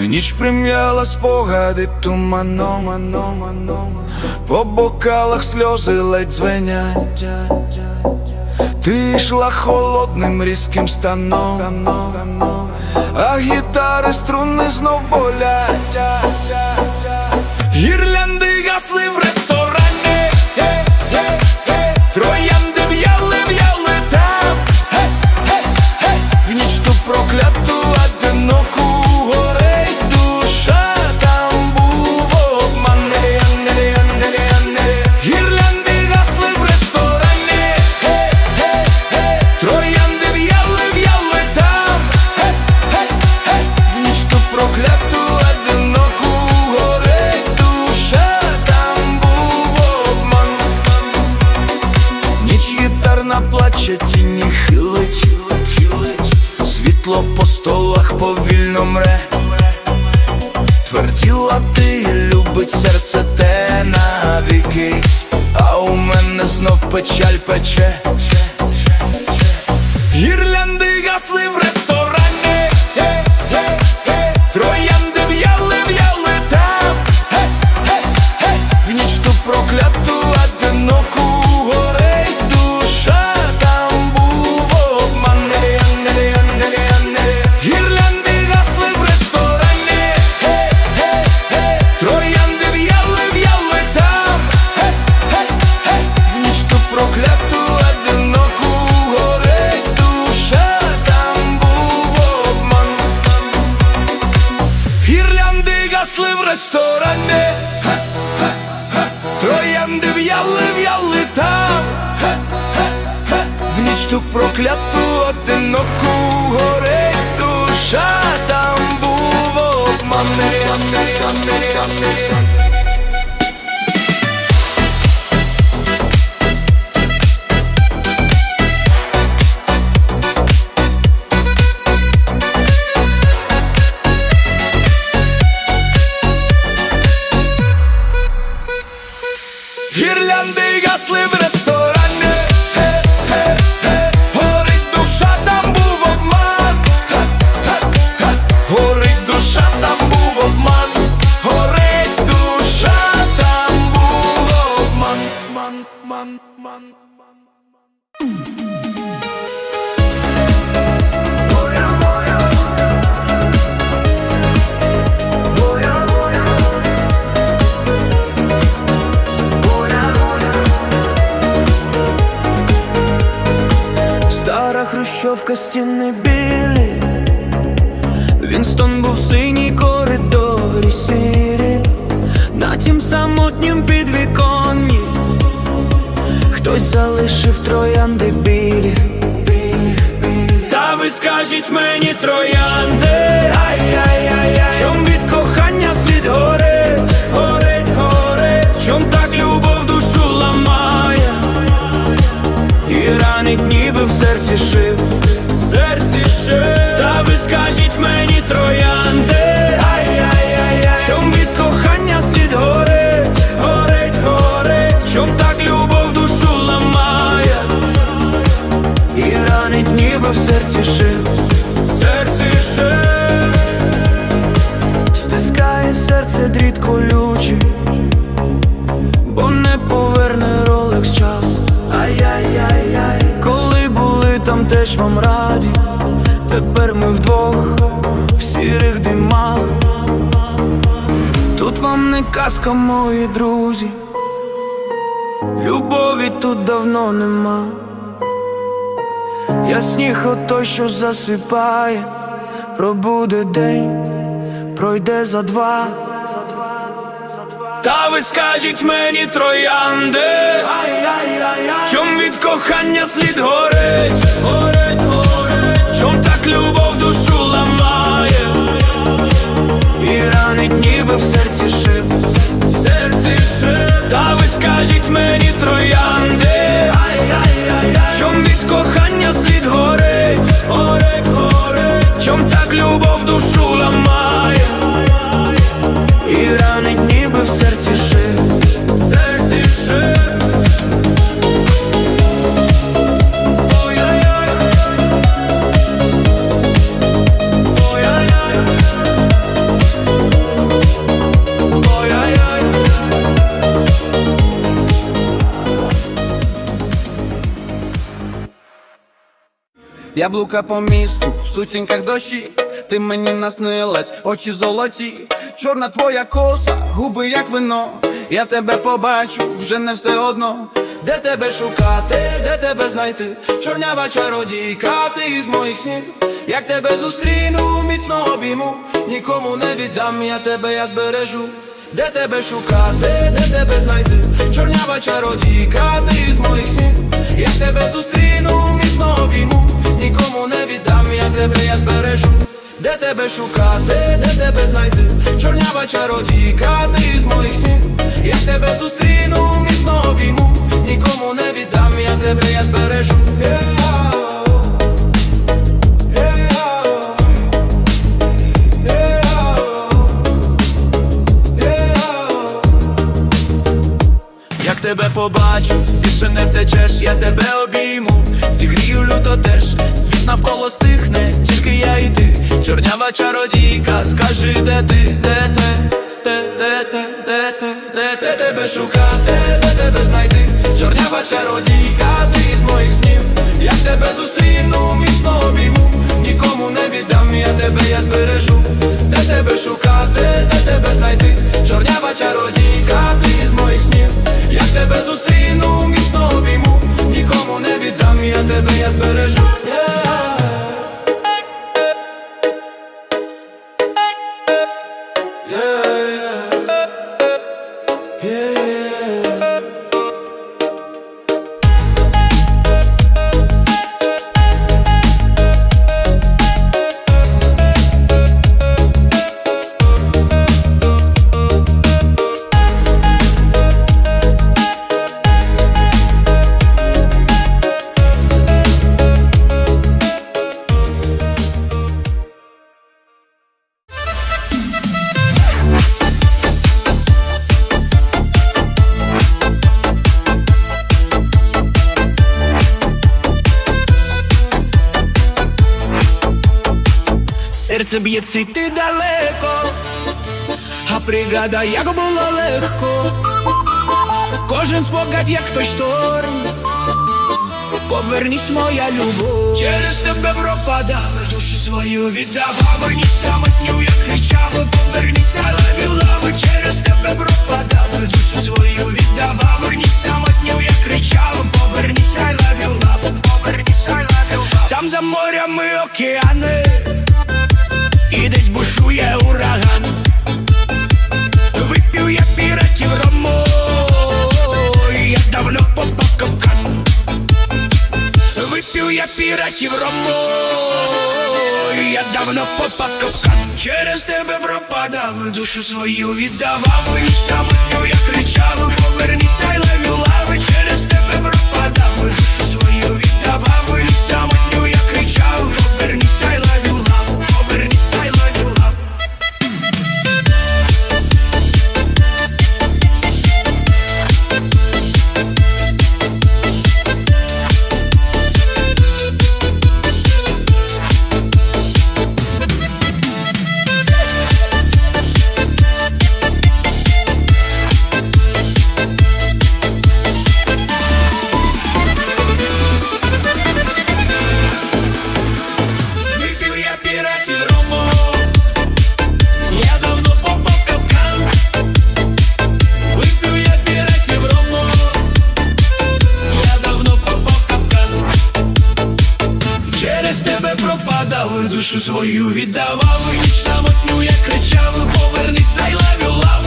Ніч прим'яла спогади туманом, по бокалах сльози ледь дзвенять. Ти йшла холодним різким станом, а гітари струни знов болять. Гірлянди гасли в ресторані, троянди в'яли там, в ніч ту прокляту одиноку горить душа, там був обман. Гірлянди гасли в ресторані, троянди в'яли там, в ніч ту прокляту одиноку горить душа, там був обман. Ніч гітарна плаче, тіні хилить, світло по столах повільно мре. Тверділа ти, любить серце те навіки, а у мене знов печаль пече. Гірлянди гасли в ресторані, троянди в'яли там, в ніч ту прокляту одиноку горить душа, там був обман. Гірлянди гасли в ресторані, троянди в'яли там, в ніч ту прокляту одиноку горить душа, там був обман. Гірлянди гасли в ресторані, троянди в'яли там, в ніч ту прокляту одиноку горить душа, там був обман. Гірлянди гасли в ресторані, горить душа, там був обман. Горить душа, там був обман. Горить душа, там був обман. Стара хрущовка, стіни білі, Вінстон був в синій коридорі сірі, на тім самотнім підвіконні хтось залишив троянди білі. Та ви скажіть мені, троянди, чом від кохання слід горить, чом так любов душу ламає і ранить, ніби в серці шив. Та ви скажіть мені, троянди, чом від кохання слід горить, чом так любов душу ламає і ранить, ніби в серці шив. Стискає серце дріт колючий, бо не поверне Ролекс час. Коли були там, теж вам раді, тепер ми вдвох в сірих димах. Тут вам не казка, мої друзі, любові тут давно нема. Я сніг отой, що засипає, пробуде день, пройде за два. Та ви скажіть мені, троянди, чом від кохання слід горить, чом так любов душу ламає і ранить, ніби в серці шип. Та ви скажіть мені, троянди, чом від кохання слід горить, чом так любов душу ламає і ранить, ніби в серці шип. Яблука по місту, в сутінках дощі. Ти мені наснилась, очі золоті. Чорна твоя коса, губи як вино. Я тебе побачу, вже не все одно. Де тебе шукати, де тебе знайти? Чорнява чародійка, ти із моїх снів. Як тебе зустріну, міцно обійму. Нікому не віддам, я збережу. Де тебе шукати, де тебе знайти? Чорнява чародійка, ти із моїх снів. Як тебе зустріну, міцно обійму. Нікому не віддам, я збережу. Де тебе шукати, де тебе знайти? Чорнява чародійка, ти із моїх снів. Як тебе зустріну, міцно обійму. Нікому не віддам, я збережу. Як тебе побачу, більше не втечеш, я тебе обійму. Зігрію люто теж, світ навколо стихне, тільки я і ти. Чорнява чародійка, скажи, де ти? Де тебе шукати, де тебе знайти? Чорнява чародійка, ти із моїх снів. Як тебе зустріну, міцно обійму. Нікому не віддам, я збережу. Де тебе шукати, де тебе знайти? Чорнява чародійка, ти із моїх снів. Як тебе зустріну, міцно обійму. Нікому не віддам, я збережу. Серце б'ється йти далеко, а пригадай, як було легко. Кожен спогад, як той шторм. Повернись, моя любов. Через тебе пропадав, душу свою віддавав. Ні самотню, я кричав, повернись, I love you, love. Через тебе пропадав, душу свою віддавав. Ні самотню, я кричав, повернись, I love you, love. Повернись, I love you, love. Там за морями океани, і десь бушує ураган. Вип'ю я піратів рому, я давно попав в капкан. Вип'ю я піратів рому, я давно попав в капкан. Через тебе пропадав, душу свою віддавав. І самотню я кричав, повернись, I love you, love. Через тебе пропадав, душу свою віддавав. І самотню я кричав, повернись, I love you, love. Повернись, I love you, love. Вип'ю я піратів рому, я давно попав в капкан. Вип'ю я піратів рому, я давно попав в капкан. Через тебе пропадав, душу свою віддавав. І самотню я кричав, повернись, I love you, love.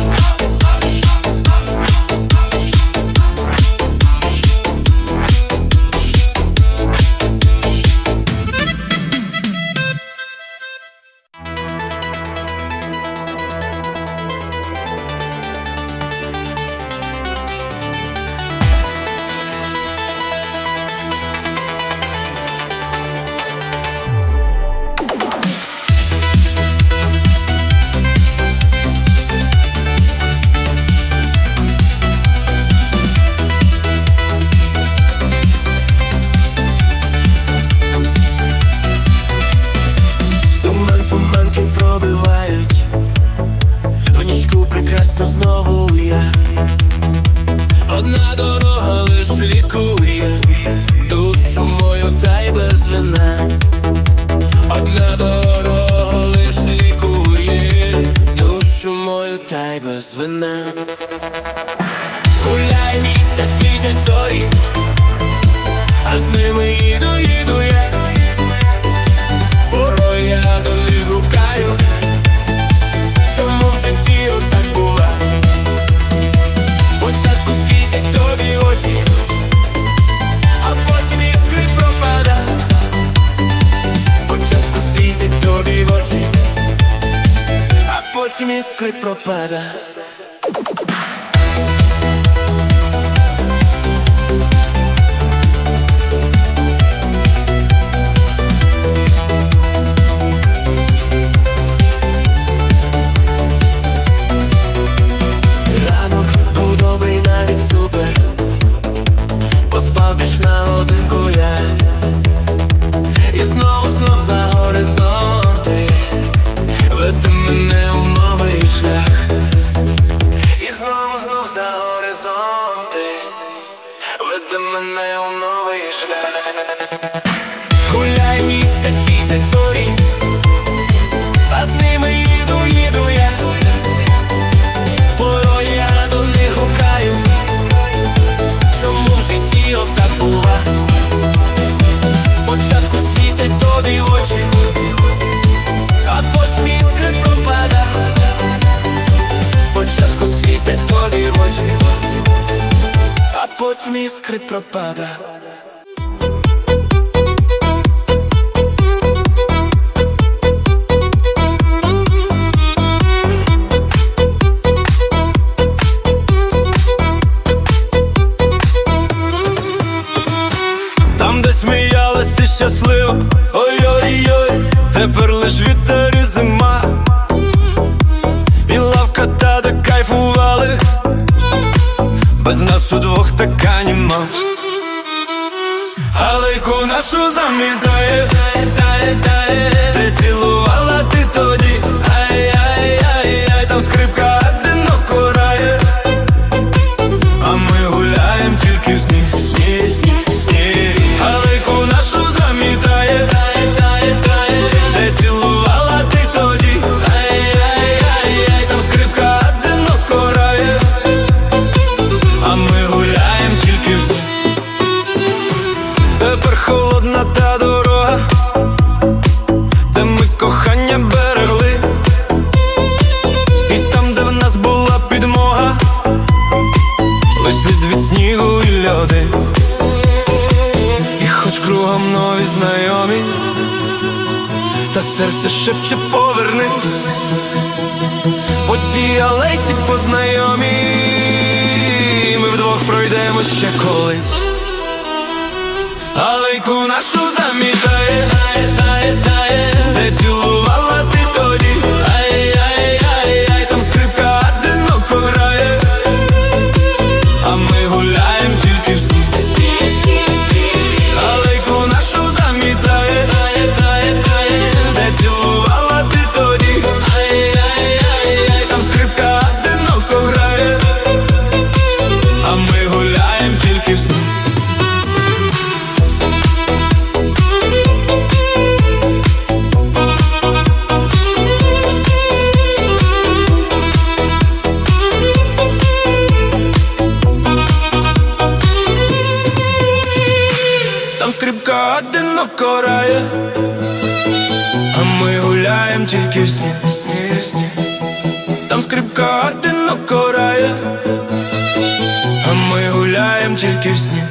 Туманки пробивають, в нічку прекрасно знову я. Одна дорога лиш лікує душу мою, та й без вина. без вина. Гуляє місяць, світять зорі, а з ними їду я. Порой я до них гукаю, чому в житті отак бува. Спочатку світять тобі очі, а потім іскри пропада. Спочатку світять тобі в очі, а потім іскри пропада. Веди мене у новий шлях. Гуляй місяць, світять зорі, а з ними їду я. Порой я до них гукаю, чому в житті отак бува. Спочатку світять тобі очі, а потім іскри пропада. Спочатку світять тобі очі, а потім іскри пропада. Там, де сміялась ти щаслива, ой-ой-ой, тепер лиш вітер і зима. І лавка та, де кайфували, без нас удвох така німа. Алейку нашу замітає, де цілувала ти тоді. Ай-яй-яй-яй, там скрипка одиноко грає, а ми гуляєм тільки в сніг. Алейку нашу замітає, де цілувала ти тоді. Ай-яй-яй-яй, там скрипка одиноко грає, а ми гуляєм тільки в сніг. Тепер холодна та дорога, де ми кохання берегли. І там, де в нас була підмога, лиш слід від снігу і льоди. І хоч кругом нові знайомі, та серце шепче повернись. По тій алейці познайомі, ми вдвох пройдемо ще колись. Алейку нашу замітає, де цілувала ти тоді. Ай-яй-яй-яй, там скрипка одиноко грає, а ми гуляєм тільки в сніг. Алейку нашу замітає, де цілувала ти тоді. Ай-яй-яй-яй, там скрипка одиноко грає, а ми гуляєм тільки в сніг. Там скрипка одиноко грає, а ми гуляєм тільки в сніг. Там скрипка одиноко грає, а ми гуляєм тільки в сніг.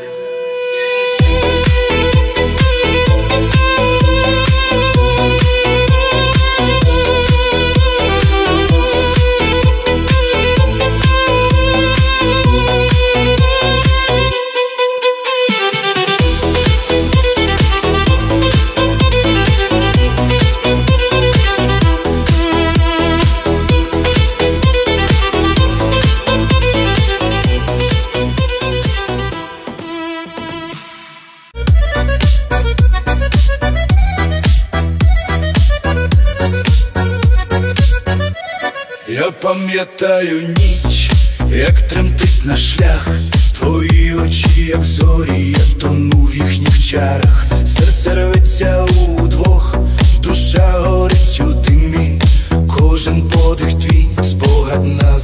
Я пам'ятаю ніч, як тремтить наш шлях. Твої очі, як зорі, я тону в їхніх чарах. Серце рветься удвох, душа горить у димі. Кожен подих твій спогад на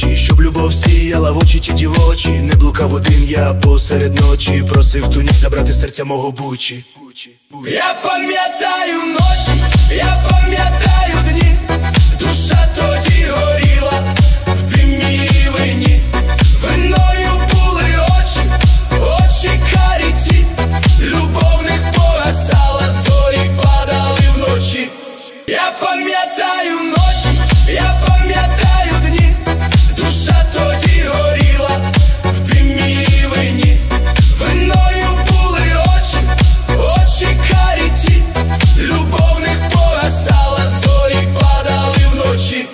очі, щоб любов сіяла в очі ті дівочі. Не блукав один я посеред ночі, просив ту ніч забрати серця мого Бучі. Я пам'ятаю ночі, я пам'ятаю дні, душа тоді горіла в димі і вині. Виною були очі, очі карі ті, любов в них погасала, зорі падали вночі. Я пам'ятаю ночі, я пам'ятаю дні, душа тоді горіла в димі і вині. Виною були очі, очі карі ті, любов в них погасала, зорі падали вночі.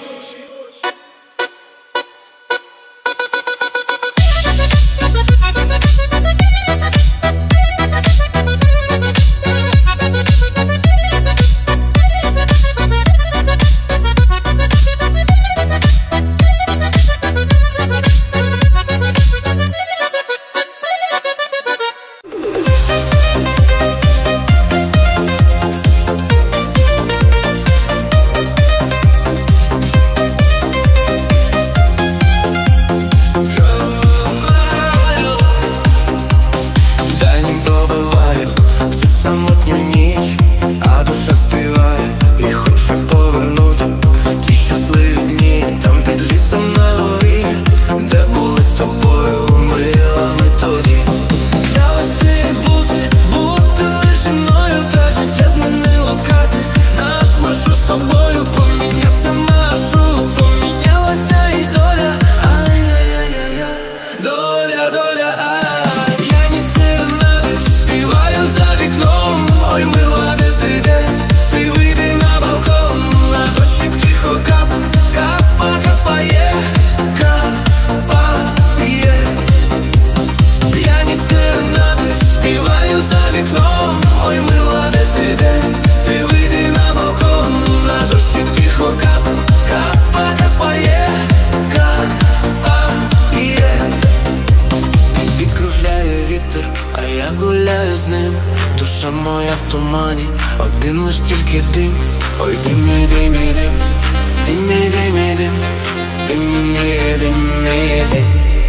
Душа моя в тумані, один лиш тільки дим. Ой, дим, мій дим, мій дим, дим, мій дим, мій дим, дим, мій дим, мій дим.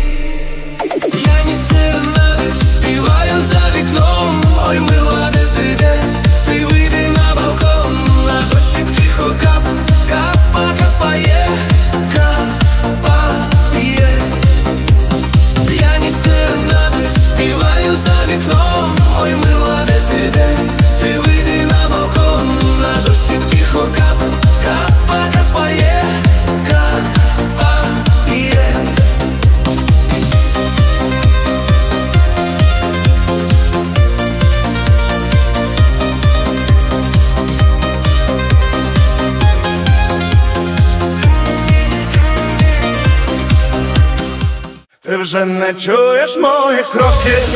Я ні серенади співаю за вікном. Ой, мила, де ти, де? Ти вийди на балкон, на дощик тихо кап, капа, капає, капає. Я ні серенади співаю за вікном. Ой, мила, де ти, де? Ти вийди на балкон, на дощик тихо кап, капа, капає, капає. Ти вже не чуєш моїх кроків,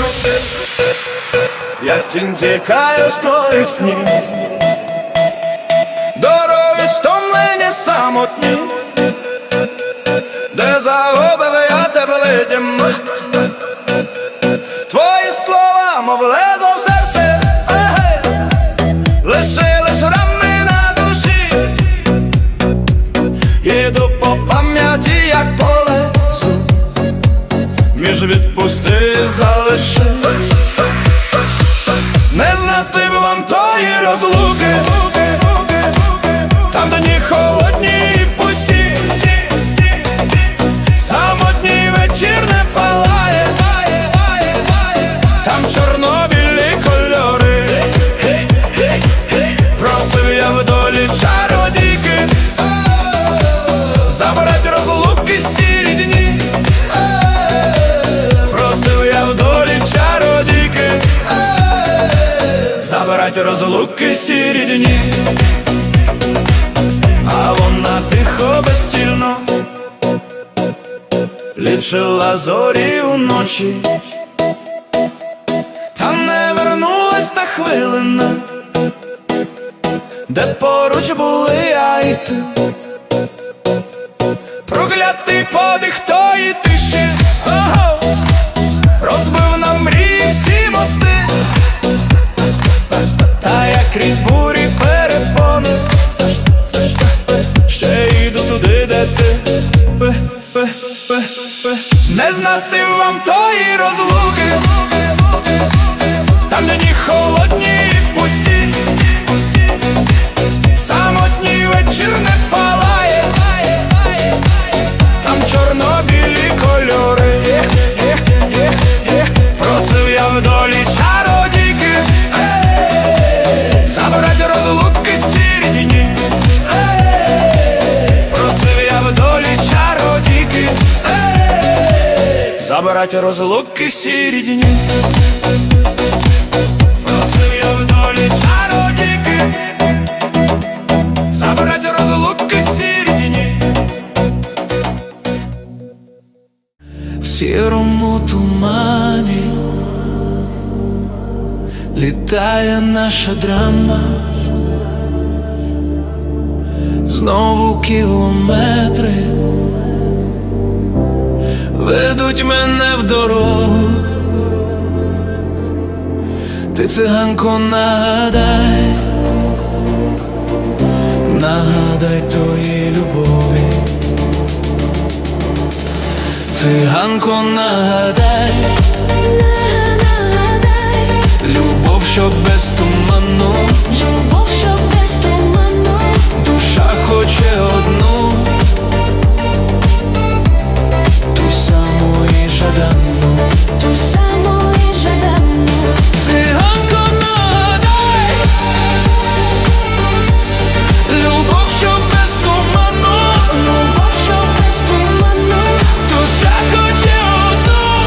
як тінь тікаю з твоїх снів. Дороги стомлені, самотні, де загубив я тебе летім. Твої слова, мов лезо в серце, лишили шрами на душі. Іду по пам'яті, як по лезу, між відпусти і залиши. Не знати б вам тої розлуки, там дні холодні і пусті, самотній вечір не палає, там чорно-білі кольори. Просив я в долі чародійки забрать розлуки сірі дні. Просив я в долі чародійки забрать розлуки сірі дні. А вона тихо, безцільно лічила зорі уночі, та не вернулась та хвилина, де поруч були я і ти. Проклятий подих тої тиші розбив нам мрії всі мости. Та я крізь бурі перепони ще йду туди, де ти. Не знати вам тої розлуки, там дні холодні і пусті, самотній вечір не палає, там чорно-білі кольори. Просив я в долі чародійки забрати розлуки сірі дні. Просив я в долі чародійки забрати розлуки сірі дні. Просив я в долі чародійки забрати розлуки сірі дні. В сірому тумані літає наша драма, знову кілометри ведуть мене в дорогу. Ти, циганко, нагадай, нагадай тої любові. Циганко, нагадай, нагадай любов, що без туману, любов, що без туману, душа хоче одну, ту саму і жадану, ту саму і жадану. Циганко, нагадай, любов, що без туману, Любов, що без туману, душа хоче одну,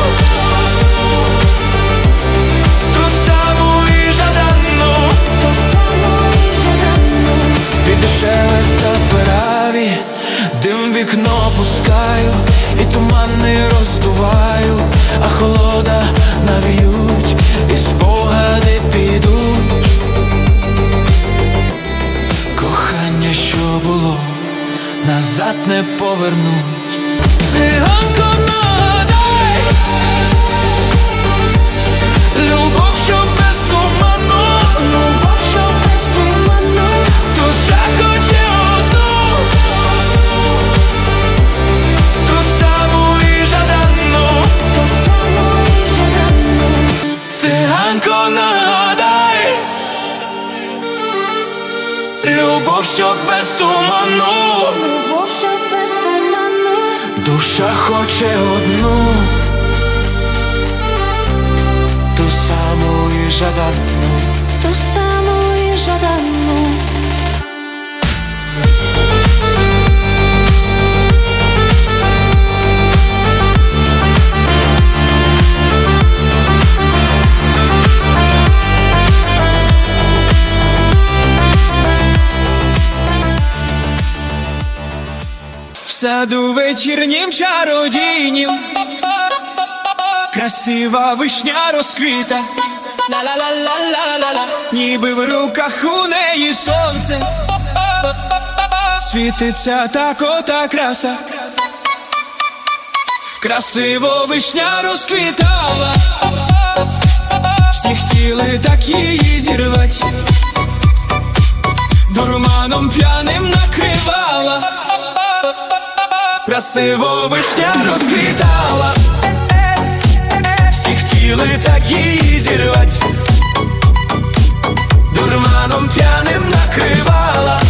ту саму і жадану. ту саму і жадану. Під шелеса пераві дим в вікно пускаю, і тумани роздуваю, а холода навіють, і спогади підуть. Кохання, що було, назад не повернуть. Циганко, нагадай, любов, що без туману, Любов, що без туману, душа хоче одну, ту саму і жадану. ту саму і жадану. Циганко, нагадай, любов, що без туману, Любов, що без туману, душа хоче одну, ту саму і жадану. ту саму і жадану. В саду вечірнім чародійнім красива вишня розквіта, ла-ла-ла-ла-ла-ла, ніби в руках у неї сонце, світиться так ота краса. Красиво вишня розквітала, всі хотіли так її зірвать, дурманом п'яним накривала. Красиво вишня розквітала, всі хотіли так її зірвать, дурманом п'яним накривала,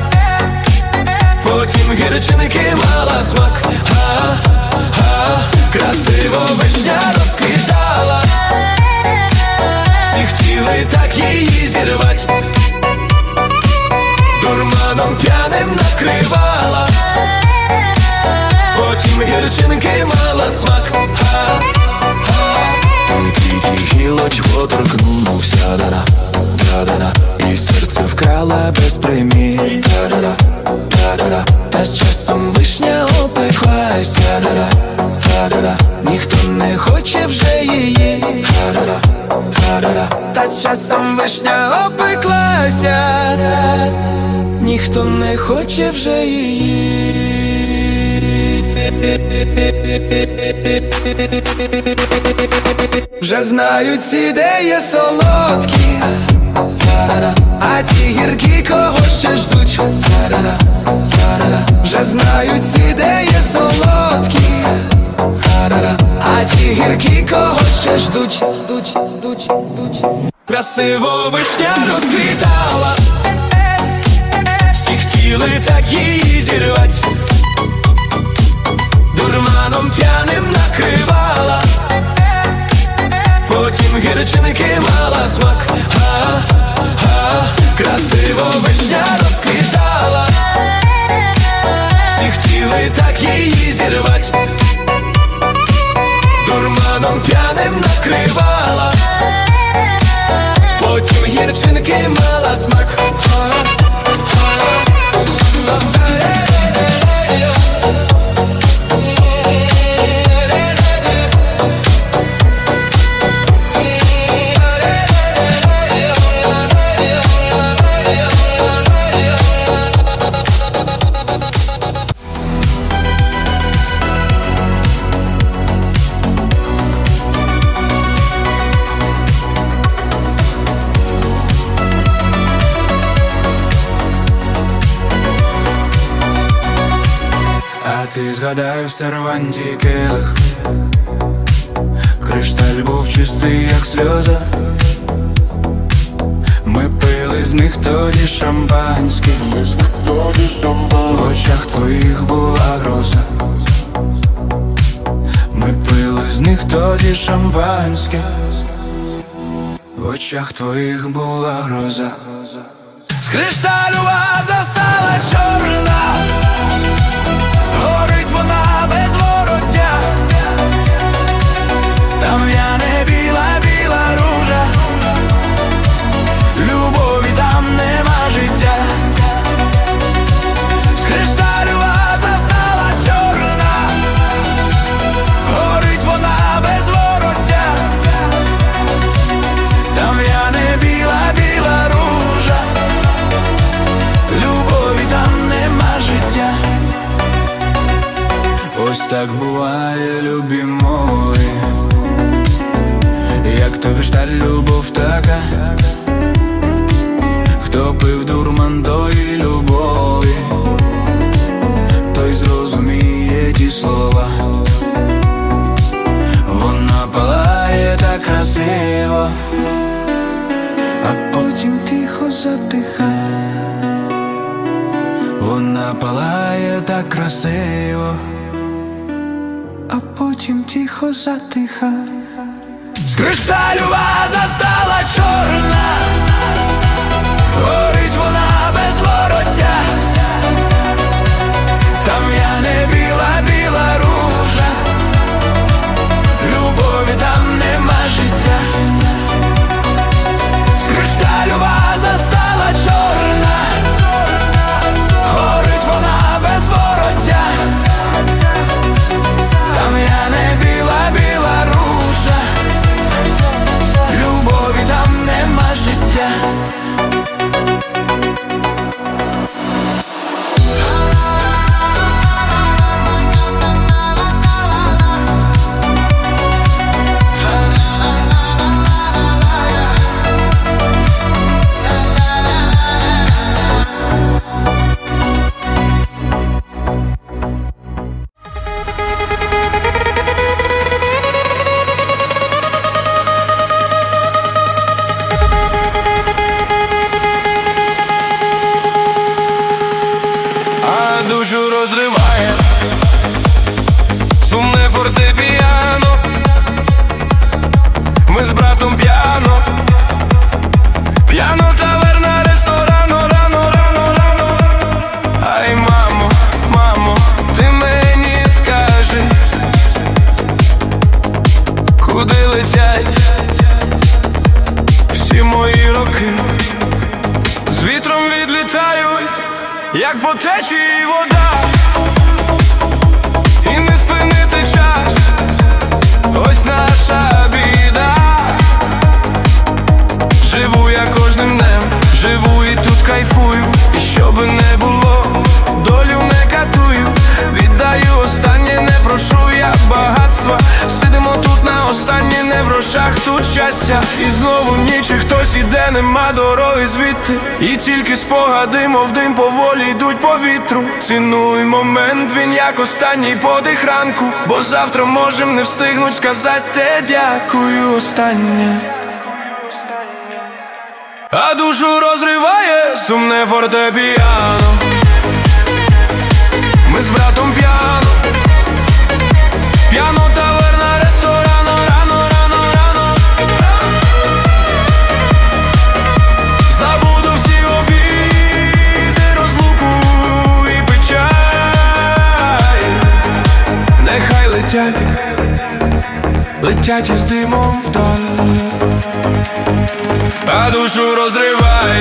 потім гірчинки мала смак. Красиво вишня розквітала, всі хотіли так її зірвать, дурманом п'яним накривала, потім гірчинки мала смак. Ті гілочку торкнувся, да-да, да-да-да, і серце вкрала без примір, да-да-да, да-да-да. Та з часом вишня опеклася, да-да, да-да-да, ніхто не хоче вже її, да-да-да, да-да-да. Та з часом вишня опеклася, ніхто не хоче вже її. Вже знають всі, де є солодкі, а ті гіркі кого ще ждуть, Вже знають всі, де є солодкі, а ті гіркі кого ще ждуть. Красиво вишня розквітала, всі хотіли так її зірвать, дурманом п'яним накривала, потім гірчинки мала смак. Красиво вишня розквітала, всі хотіли так її зірвать, дурманом п'яним накривала, потім гірчинки мала смак. Ти згадай в серванті келих, кришталь був чистий, як сльоза. Ми пили з них тоді шампанське, в очах твоїх була гроза. Ми пили з них тоді шампанське, в очах твоїх була гроза. З кришталю ваза стала чорна, горить вона без вороття, там в'яне біла ружа, любові там нема життя. З кришталю ваза стала чорна, горить вона без вороття, там в'яне біла ружа, любові там нема життя. Ось так буває, любі мої, як то кришталь, любов така. Хто пив дурман тої любові, той зрозуміє ті слова. Вона палає так красиво, а потім тихо затиха. Вона палає так красиво, а потім тихо затиха. З кришталю ваза стала чорна, горить вона без вороття, там в'яне біла ружа, любові там нема життя. З кришталю ваза стала чорна, горить вона без вороття, там в'яне біла ружа, любові там нема життя. Душу розриває сумне фортепіано, ми з братом п'яно, таверна, ресторано, рано. Ай, мамо, ти мені скажи, куди летять всі мої роки, з вітром відлітають, як по течії вода, і не спинити час, ось наша біда. Живу я кожним днем, живу і тут кайфую, і що би не було, долю не катую, віддаю останнє, не прошу я багатства, сидимо тут на останнє, не в грошах тут щастя, і знову ніч, і хтось іде нема дороги звідти, і тільки спогади, мов дим, поволі йдуть по вітру. Цінуй момент, він як останній подих ранку, бо завтра можем не встигнуть сказати те дякую останнє. А душу розриває сумне фортепіано. Ми з братом п'яно, п'яно, таверна, ресторано, рано, рано, рано. Забуду всі обіди, розлуку і печаль. Нехай летять, летять із димом вдаль. А душу розриває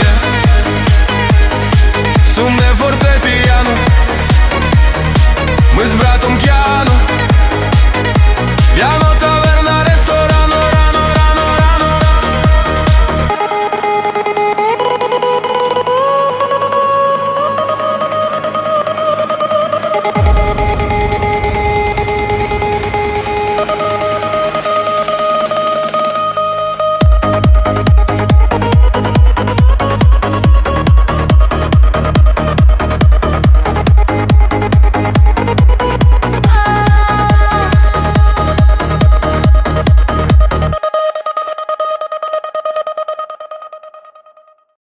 сумне фортепіано. Ми з братом п'яно,